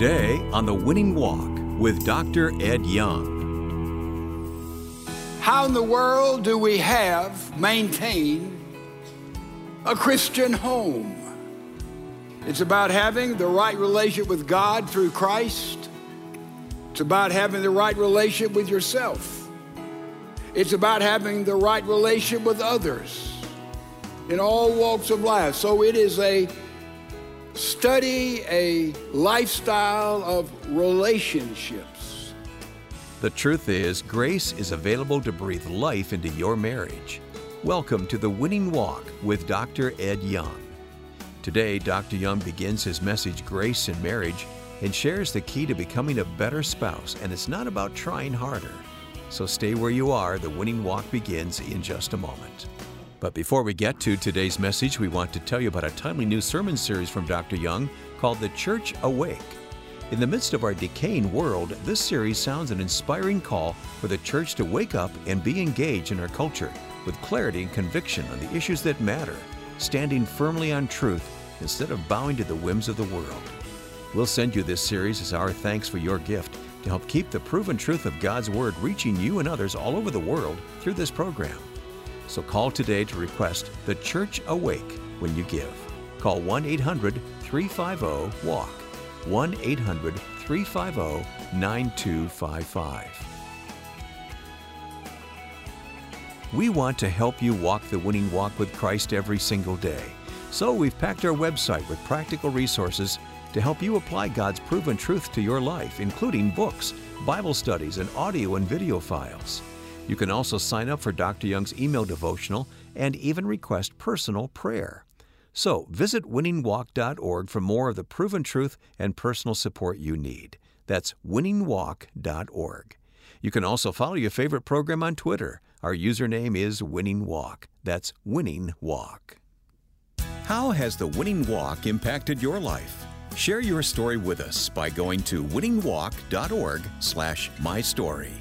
Today on The Winning Walk with Dr. Ed Young. How in the world do we maintain a Christian home? It's about having the right relationship with God through Christ. It's about having the right relationship with yourself. It's about having the right relationship with others in all walks of life. So it is a study, a lifestyle of relationships. The truth is, grace is available to breathe life into your marriage. Welcome to The Winning Walk with Dr. Ed Young. Today, Dr. Young begins his message, Grace in Marriage, and shares the key to becoming a better spouse, and it's not about trying harder. So stay where you are. The Winning Walk begins in just a moment. But before we get to today's message, we want to tell you about a timely new sermon series from Dr. Young called The Church Awake. In the midst of our decaying world, this series sounds an inspiring call for the church to wake up and be engaged in our culture with clarity and conviction on the issues that matter, standing firmly on truth instead of bowing to the whims of the world. We'll send you this series as our thanks for your gift to help keep the proven truth of God's Word reaching you and others all over the world through this program. So call today to request The Church Awake when you give. Call 1-800-350-WALK, 1-800-350-9255. We want to help you walk the winning walk with Christ every single day. So we've packed our website with practical resources to help you apply God's proven truth to your life, including books, Bible studies, and audio and video files. You can also sign up for Dr. Young's email devotional and even request personal prayer. So visit winningwalk.org for more of the proven truth and personal support you need. That's winningwalk.org. You can also follow your favorite program on Twitter. Our username is Winning Walk. That's Winning Walk. How has the Winning Walk impacted your life? Share your story with us by going to winningwalk.org/mystory.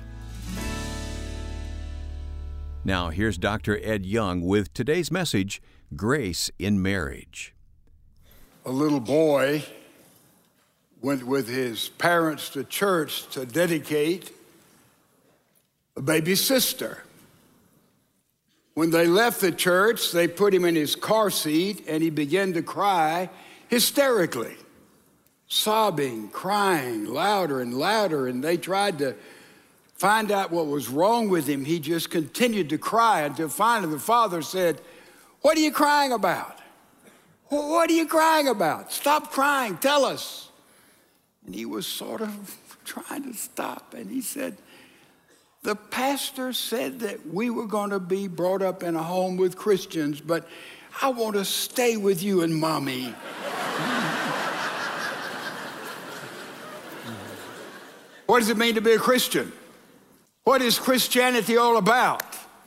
Now, here's Dr. Ed Young with today's message, Grace in Marriage. A little boy went with his parents to church to dedicate a baby sister. When they left the church, they put him in his car seat, and he began to cry hysterically, sobbing, crying louder and louder, and they tried to find out what was wrong with him. He just continued to cry until finally the father said, "What are you crying about? What are you crying about? Stop crying, tell us." And he was sort of trying to stop, and he said, "The pastor said that we were going to be brought up in a home with Christians, but I want to stay with you and Mommy." What does it mean to be a Christian? What is Christianity all about?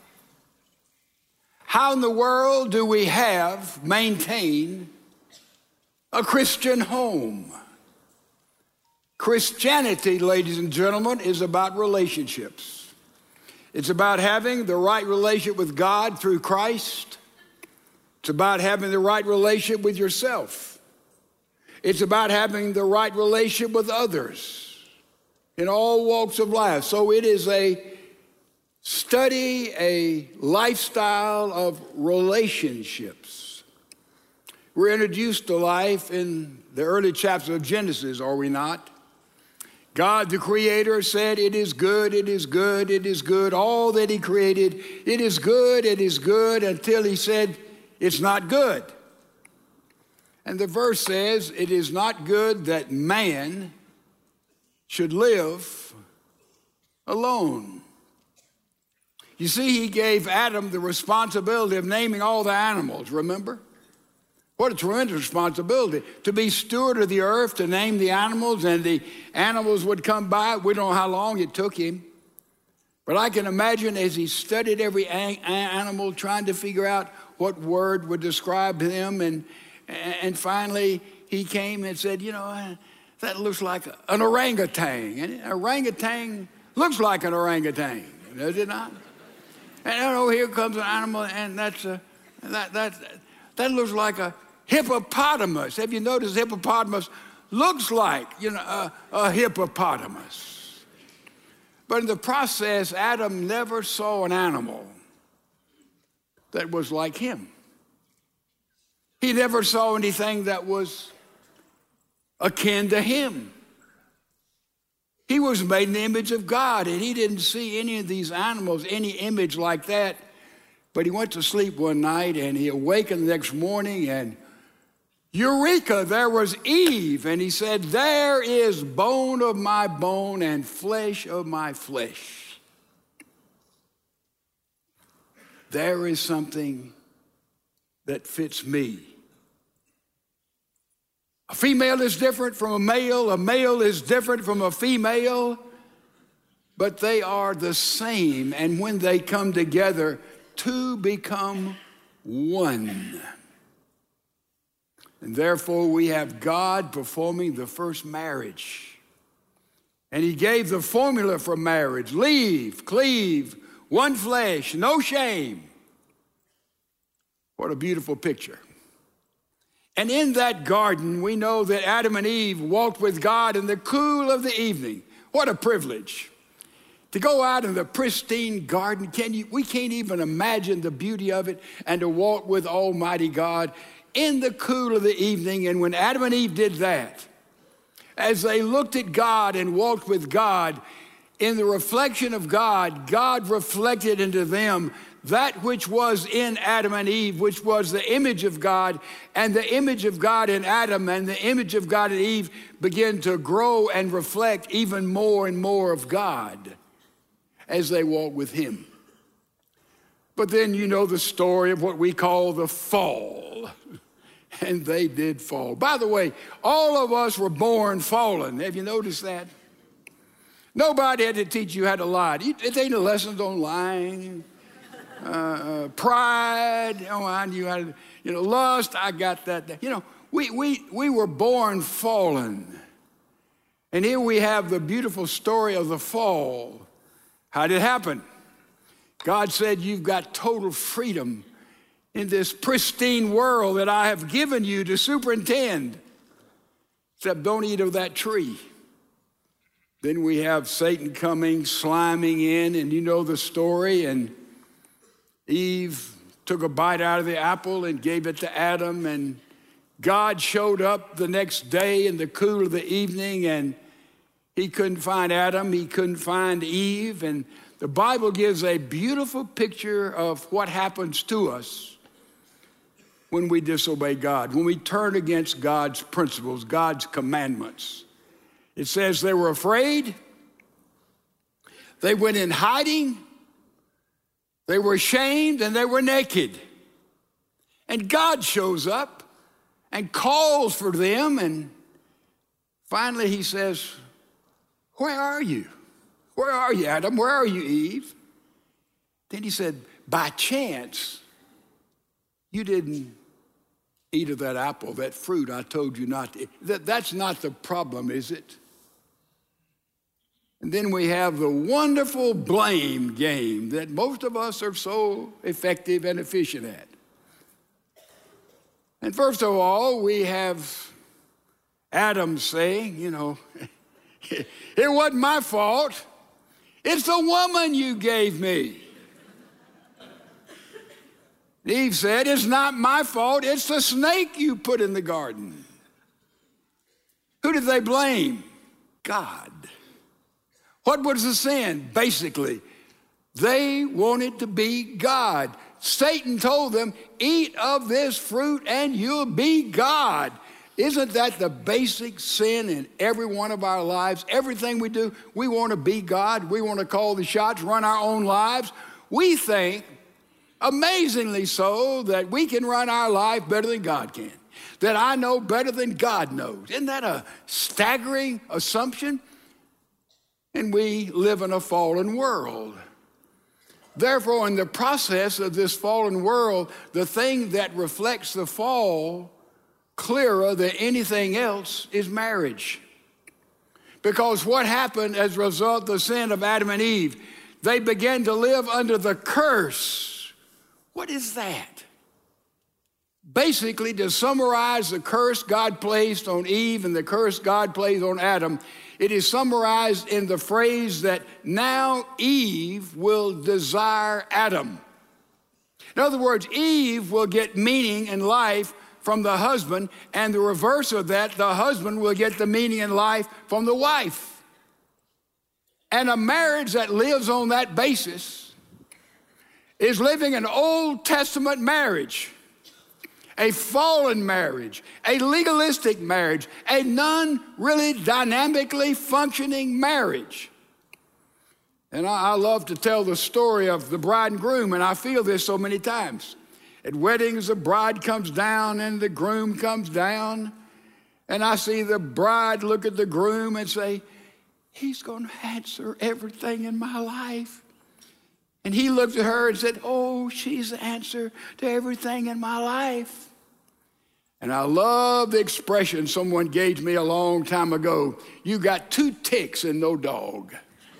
How in the world do we maintain a Christian home? Christianity, ladies and gentlemen, is about relationships. It's about having the right relationship with God through Christ. It's about having the right relationship with yourself. It's about having the right relationship with others in all walks of life. So it is a study, a lifestyle of relationships. We're introduced to life in the early chapters of Genesis, are we not? God, the Creator, said, "It is good, it is good, it is good." All that He created, it is good, until He said, "It's not good." And the verse says, "It is not good that man should live alone." You see, He gave Adam the responsibility of naming all the animals, remember? What a tremendous responsibility, to be steward of the earth, to name the animals, and the animals would come by. We don't know how long it took him. But I can imagine as he studied every animal, trying to figure out what word would describe him, and finally he came and said, that looks like an orangutan. And an orangutan looks like an orangutan, does it not? And here comes an animal, and that looks like a hippopotamus. Have you noticed hippopotamus looks like, a hippopotamus. But in the process, Adam never saw an animal that was like him. He never saw anything that was akin to him. He was made in the image of God, and he didn't see any of these animals, any image like that. But he went to sleep one night, and he awakened the next morning, and eureka, there was Eve. And he said, there is bone of my bone and flesh of my flesh. There is something that fits me. A female is different from a male is different from a female, but they are the same. And when they come together, two become one. And therefore, we have God performing the first marriage. And he gave the formula for marriage: leave, cleave, one flesh, no shame. What a beautiful picture. And in that garden, we know that Adam and Eve walked with God in the cool of the evening. What a privilege. To go out in the pristine garden, we can't even imagine the beauty of it, and to walk with Almighty God in the cool of the evening. And when Adam and Eve did that, as they looked at God and walked with God, in the reflection of God, God reflected into them that which was in Adam and Eve, which was the image of God, and the image of God in Adam and the image of God in Eve began to grow and reflect even more and more of God as they walk with him. But then you know the story of what we call the fall. And they did fall. By the way, all of us were born fallen. Have you noticed that? Nobody had to teach you how to lie. There ain't no lessons on lying. Pride, I knew how to, lust, I got that. We were born fallen. And here we have the beautiful story of the fall. How did it happen? God said, you've got total freedom in this pristine world that I have given you to superintend. Except don't eat of that tree. Then we have Satan coming, sliming in, and you know the story. And Eve took a bite out of the apple and gave it to Adam. And God showed up the next day in the cool of the evening, and he couldn't find Adam, he couldn't find Eve. And the Bible gives a beautiful picture of what happens to us when we disobey God, when we turn against God's principles, God's commandments. It says they were afraid, they went in hiding, they were ashamed, and they were naked. And God shows up and calls for them, and finally he says, where are you? Where are you, Adam? Where are you, Eve? Then he said, by chance, you didn't eat of that apple, that fruit I told you not to eat. That's not the problem, is it? And then we have the wonderful blame game that most of us are so effective and efficient at. And first of all, we have Adam saying, it wasn't my fault. It's the woman you gave me. Eve said, it's not my fault. It's the snake you put in the garden. Who did they blame? God. What was the sin? Basically, they wanted to be God. Satan told them, eat of this fruit and you'll be God. Isn't that the basic sin in every one of our lives? Everything we do, we want to be God. We want to call the shots, run our own lives. We think, amazingly so, that we can run our life better than God can, that I know better than God knows. Isn't that a staggering assumption? And we live in a fallen world. Therefore, in the process of this fallen world, the thing that reflects the fall clearer than anything else is marriage. Because what happened as a result of the sin of Adam and Eve? They began to live under the curse. What is that? Basically, to summarize the curse God placed on Eve and the curse God placed on Adam, it is summarized in the phrase that now Eve will desire Adam. In other words, Eve will get meaning in life from the husband, and the reverse of that, the husband will get the meaning in life from the wife. And a marriage that lives on that basis is living an Old Testament marriage, a fallen marriage, a legalistic marriage, a non-really dynamically functioning marriage. And I love to tell the story of the bride and groom, and I feel this so many times. At weddings, the bride comes down and the groom comes down, and I see the bride look at the groom and say, he's going to answer everything in my life. And he looked at her and said, oh, she's the answer to everything in my life. And I love the expression someone gave me a long time ago, you got 2 ticks and no dog.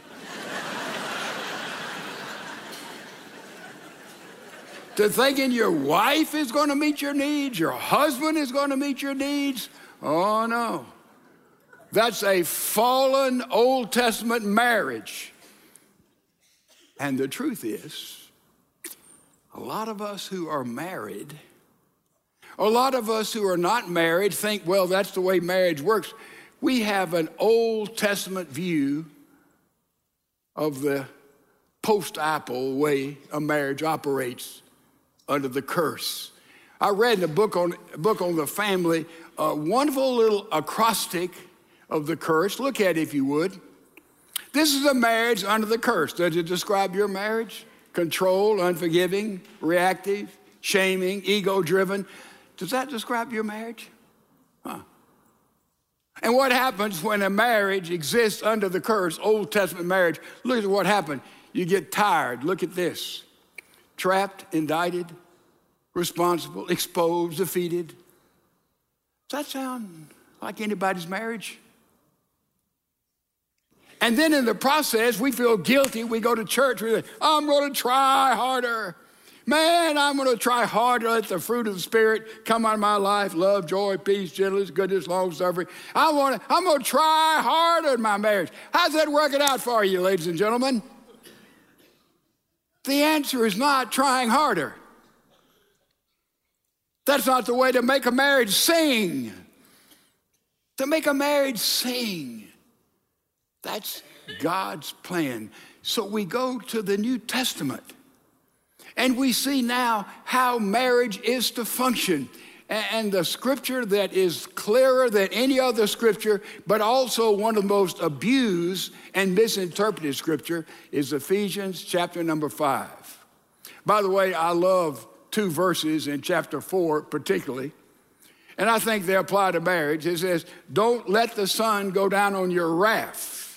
To thinking your wife is going to meet your needs, your husband is going to meet your needs, oh no. That's a fallen Old Testament marriage. And the truth is, a lot of us who are married, a lot of us who are not married think, well, that's the way marriage works. We have an Old Testament view of the post-Apple way a marriage operates under the curse. I read in a book on the family, a wonderful little acrostic of the curse. Look at it if you would. This is a marriage under the curse. Does it describe your marriage? Controlled, unforgiving, reactive, shaming, ego-driven. Does that describe your marriage? Huh. And what happens when a marriage exists under the curse, Old Testament marriage? Look at what happened. You get tired. Look at this. Trapped, indicted, responsible, exposed, defeated. Does that sound like anybody's marriage? And then in the process, we feel guilty. We go to church. We say, I'm going to try harder. Man, I'm going to try harder. Let the fruit of the Spirit come out of my life. Love, joy, peace, gentleness, goodness, long-suffering. I'm going to try harder in my marriage. How's that working out for you, ladies and gentlemen? The answer is not trying harder. That's not the way to make a marriage sing. To make a marriage sing. That's God's plan. So we go to the New Testament, and we see now how marriage is to function. And the scripture that is clearer than any other scripture, but also one of the most abused and misinterpreted scripture, is Ephesians chapter number 5. By the way, I love 2 verses in chapter 4 particularly, and I think they apply to marriage. It says, don't let the sun go down on your wrath.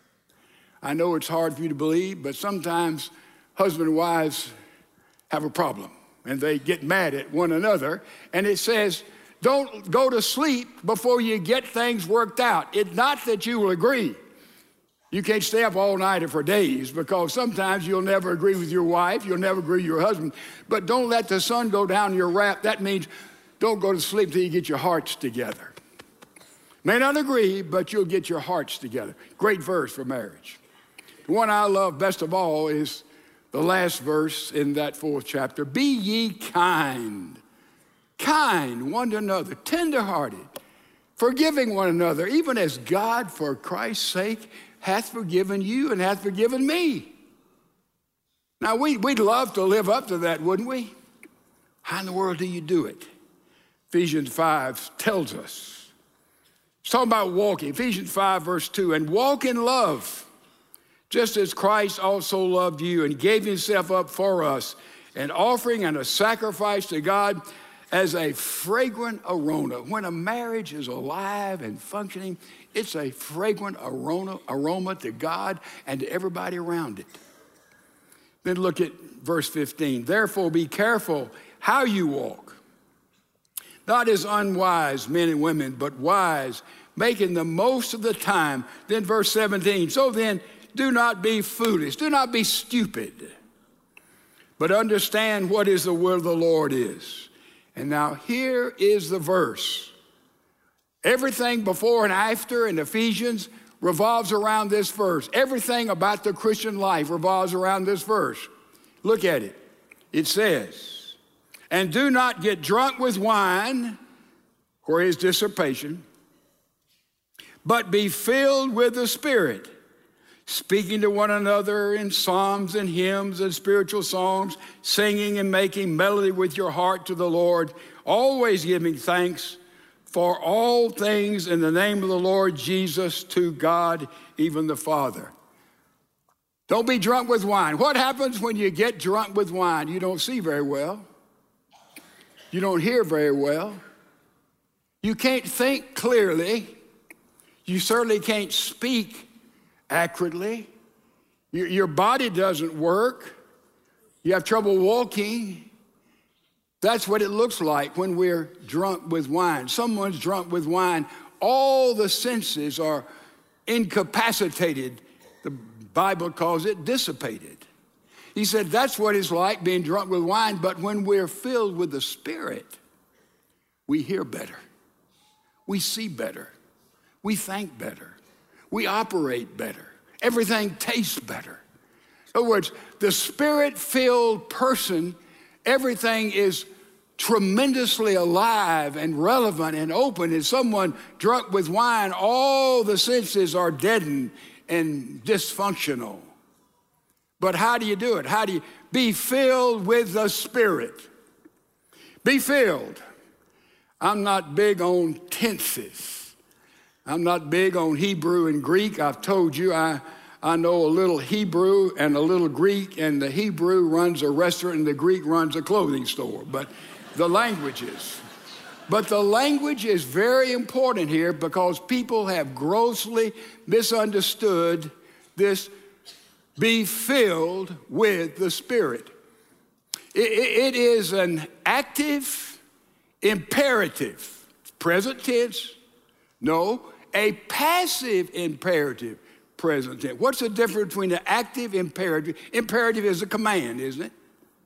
I know it's hard for you to believe, but sometimes husband and wives have a problem, and they get mad at one another. And it says, don't go to sleep before you get things worked out. It's not that you will agree. You can't stay up all night for days, because sometimes you'll never agree with your wife, you'll never agree with your husband. But don't let the sun go down your wrath. That means don't go to sleep till you get your hearts together. May not agree, but you'll get your hearts together. Great verse for marriage. The one I love best of all is the last verse in that 4th chapter. Be ye kind one to another, tenderhearted, forgiving one another, even as God, for Christ's sake, hath forgiven you and hath forgiven me. Now, we'd love to live up to that, wouldn't we? How in the world do you do it? Ephesians 5 tells us. It's talking about walking. Ephesians 5, verse 2, and walk in love, just as Christ also loved you and gave himself up for us, an offering and a sacrifice to God as a fragrant aroma. When a marriage is alive and functioning, it's a fragrant aroma to God and to everybody around it. Then look at verse 15. Therefore, be careful how you walk, not as unwise men and women, but wise, making the most of the time. Then verse 17. So then, do not be foolish, do not be stupid, but understand what is the will of the Lord is. And now here is the verse. Everything before and after in Ephesians revolves around this verse. Everything about the Christian life revolves around this verse. Look at it. It says, and do not get drunk with wine, where is dissipation, but be filled with the Spirit, speaking to one another in psalms and hymns and spiritual songs, singing and making melody with your heart to the Lord, always giving thanks for all things in the name of the Lord Jesus to God, even the Father. Don't be drunk with wine. What happens when you get drunk with wine? You don't see very well. You don't hear very well. You can't think clearly. You certainly can't speak accurately. Your body doesn't work. You have trouble walking. That's what it looks like when we're drunk with wine. Someone's drunk with wine. All the senses are incapacitated. The Bible calls it dissipated. He said that's what it's like being drunk with wine, but when we're filled with the Spirit, we hear better. We see better. We think better. We operate better. Everything tastes better. In other words, the Spirit-filled person, everything is tremendously alive and relevant and open. And someone drunk with wine, all the senses are deadened and dysfunctional. But how do you do it? How do you be filled with the Spirit? Be filled. I'm not big on tenses. I'm not big on Hebrew and Greek. I've told you I know a little Hebrew and a little Greek, and the Hebrew runs a restaurant and the Greek runs a clothing store. But the languages is very important here because people have grossly misunderstood this be filled with the Spirit. It is an active imperative, present tense. No, a passive imperative, present tense. What's the difference between an active imperative? Imperative is a command, isn't it?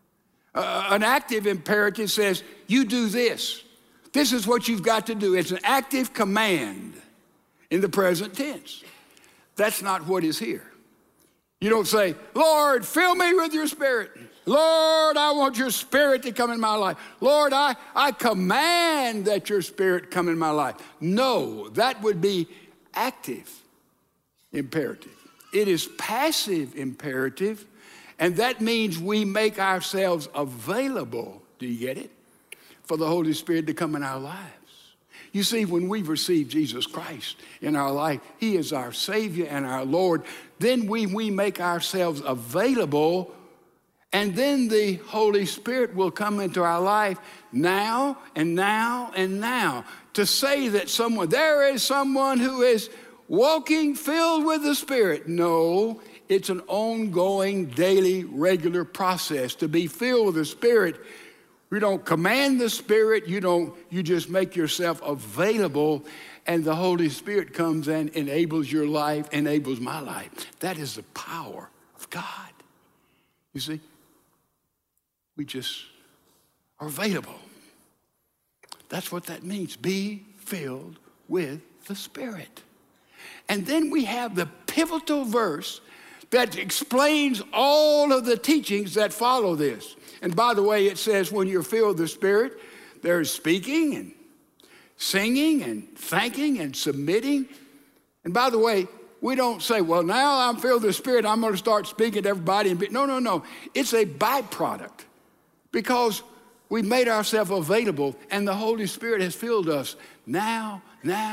An active imperative says, you do this. This is what you've got to do. It's an active command in the present tense. That's not what is here. You don't say, Lord, fill me with your Spirit. Lord, I want your Spirit to come in my life. Lord, I command that your Spirit come in my life. No, that would be active imperative. It is passive imperative, and that means we make ourselves available, do you get it, for the Holy Spirit to come in our lives. You see, when we've received Jesus Christ in our life, He is our Savior and our Lord, then we make ourselves available, and then the Holy Spirit will come into our life now and now and now. To say that there is someone who is walking filled with the Spirit. No, it's an ongoing, daily, regular process. To be filled with the Spirit, you don't command the Spirit, you just make yourself available, and the Holy Spirit comes and enables your life, enables my life. That is the power of God. You see, we just are available. That's what that means. Be filled with the Spirit. And then we have the pivotal verse that explains all of the teachings that follow this. And by the way, it says when you're filled with the Spirit, there's speaking and singing and thanking and submitting. And by the way, we don't say, well, now I'm filled with the Spirit, I'm going to start speaking to everybody. No. It's a byproduct because we've made ourselves available and the Holy Spirit has filled us now.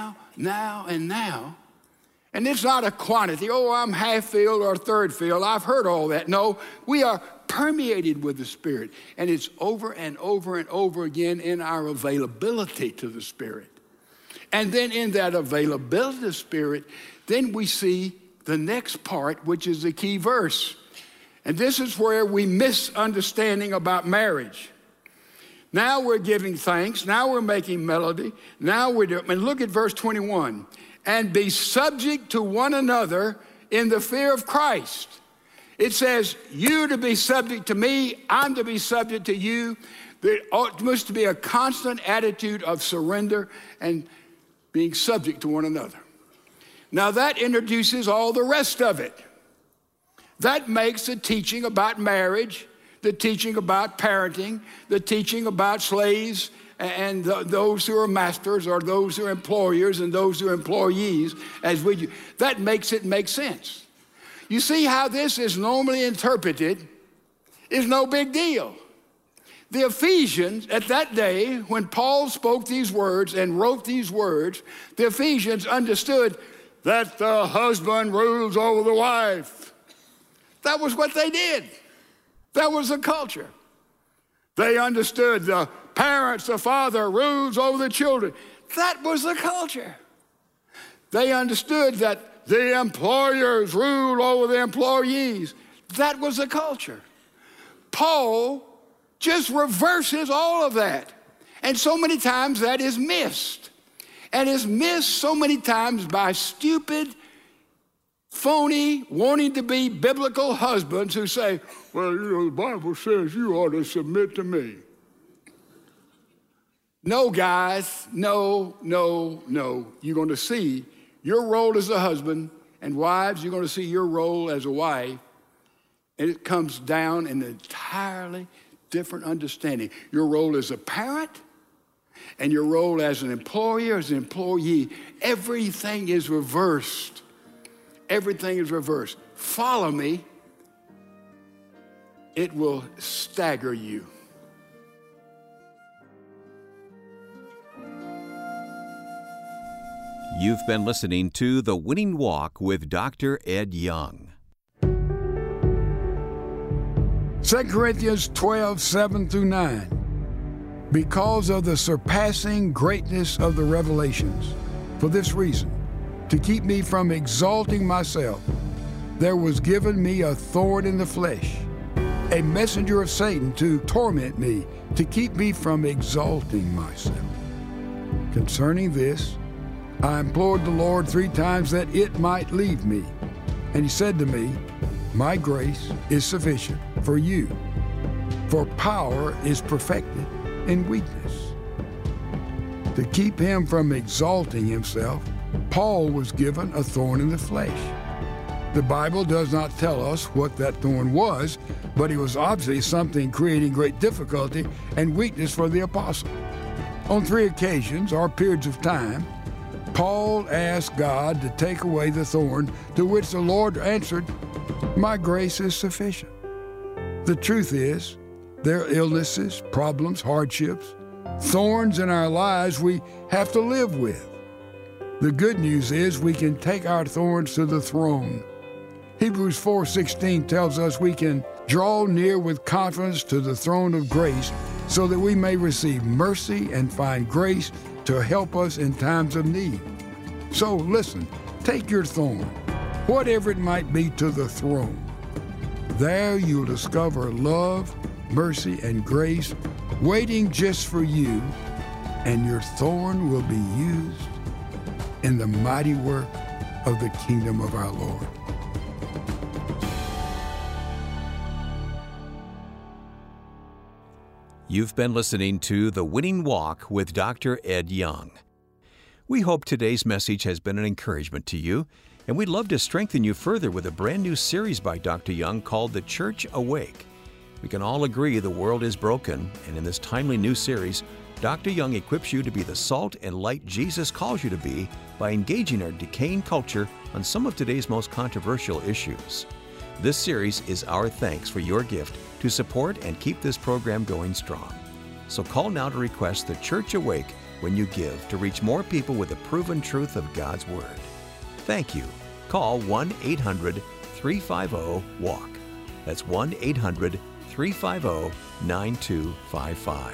And it's not a quantity. Oh, I'm half filled or third filled. I've heard all that. No, we are permeated with the Spirit. And it's over and over and over again in our availability to the Spirit. And then in that availability to the Spirit, then we see the next part, which is the key verse. And this is where we miss understanding about marriage. Now we're giving thanks. Now we're making melody. Now we're doing, and look at verse 21. And be subject to one another in the fear of Christ. It says, you to be subject to me, I'm to be subject to you. There must be a constant attitude of surrender and being subject to one another. Now that introduces all the rest of it. That makes the teaching about marriage, the teaching about parenting, the teaching about slaves and those who are masters, or those who are employers and those who are employees, as we do. That makes it make sense. You see how this is normally interpreted is no big deal. The Ephesians, at that day, when Paul spoke these words and wrote these words, the Ephesians understood that the husband rules over the wife. That was what they did. That was the culture. They understood the parents, the father rules over the children. That was the culture. They understood that the employers rule over the employees. That was the culture. Paul just reverses all of that. And so many times that is missed. And is missed so many times by stupid, phony, wanting to be biblical husbands who say, well, the Bible says you ought to submit to me. No, guys, no. You're going to see your role as a husband, and wives, you're going to see your role as a wife, and it comes down in an entirely different understanding. Your role as a parent and your role as an employer, as an employee, everything is reversed. Everything is reversed. Follow me. It will stagger you. You've been listening to The Winning Walk with Dr. Ed Young. 2 Corinthians 12, 7 through 9. Because of the surpassing greatness of the revelations, for this reason, to keep me from exalting myself, there was given me a thorn in the flesh, a messenger of Satan to torment me, to keep me from exalting myself. Concerning this, I implored the Lord 3 times that it might leave me. And he said to me, my grace is sufficient for you, for power is perfected in weakness. To keep him from exalting himself, Paul was given a thorn in the flesh. The Bible does not tell us what that thorn was, but it was obviously something creating great difficulty and weakness for the apostle. On 3 occasions, or periods of time, Paul asked God to take away the thorn, to which the Lord answered, my grace is sufficient. The truth is, there are illnesses, problems, hardships, thorns in our lives we have to live with. The good news is we can take our thorns to the throne. Hebrews 4:16 tells us we can draw near with confidence to the throne of grace so that we may receive mercy and find grace to help us in times of need. So listen, take your thorn, whatever it might be, to the throne. There you'll discover love, mercy, and grace waiting just for you, and your thorn will be used in the mighty work of the kingdom of our Lord. You've been listening to The Winning Walk with Dr. Ed Young. We hope today's message has been an encouragement to you, and we'd love to strengthen you further with a brand new series by Dr. Young called The Church Awake. We can all agree the world is broken, and in this timely new series, Dr. Young equips you to be the salt and light Jesus calls you to be by engaging our decaying culture on some of today's most controversial issues. This series is our thanks for your gift to support and keep this program going strong. So call now to request The Church Awake when you give to reach more people with the proven truth of God's Word. Thank you. Call 1-800-350-WALK. That's 1-800-350-9255.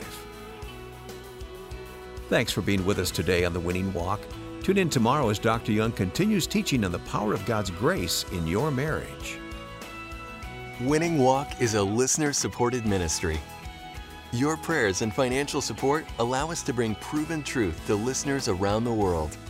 Thanks for being with us today on The Winning Walk. Tune in tomorrow as Dr. Young continues teaching on the power of God's grace in your marriage. Winning Walk is a listener-supported ministry. Your prayers and financial support allow us to bring proven truth to listeners around the world.